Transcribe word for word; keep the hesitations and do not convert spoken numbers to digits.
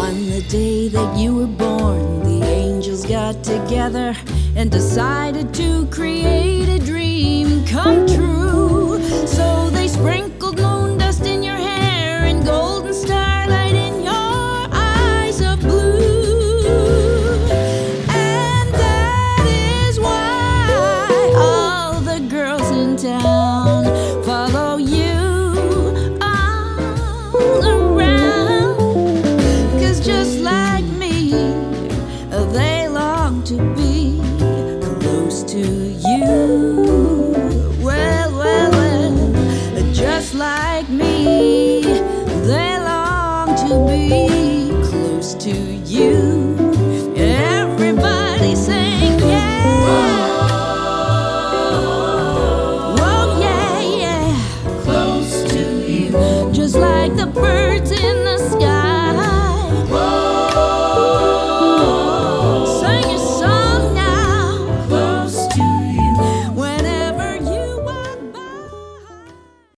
On the day that you were born, the angels got together and decided to create a dream come true. So they sprinkled moon dust in your hair and golden starlight in your eyes of blue. And that is why all the girls in town follow you all around. 'Cause just like me, they long to be close to you. Well, well, well, just like me, they long to be close to you.